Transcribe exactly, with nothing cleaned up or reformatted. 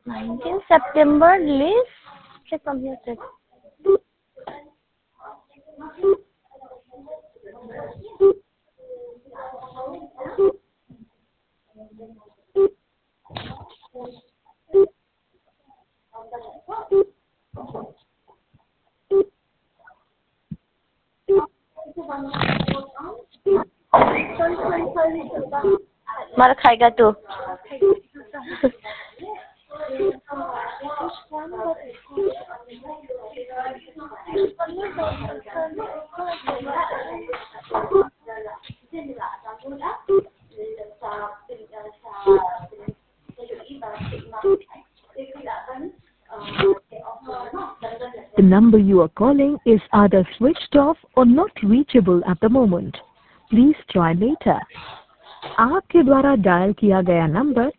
nineteenth September list. Check from here. Check. मार खाएगा तू. The number you are calling is either switched off or not reachable at the moment. Please try later. आपके द्वारा dial किया गया number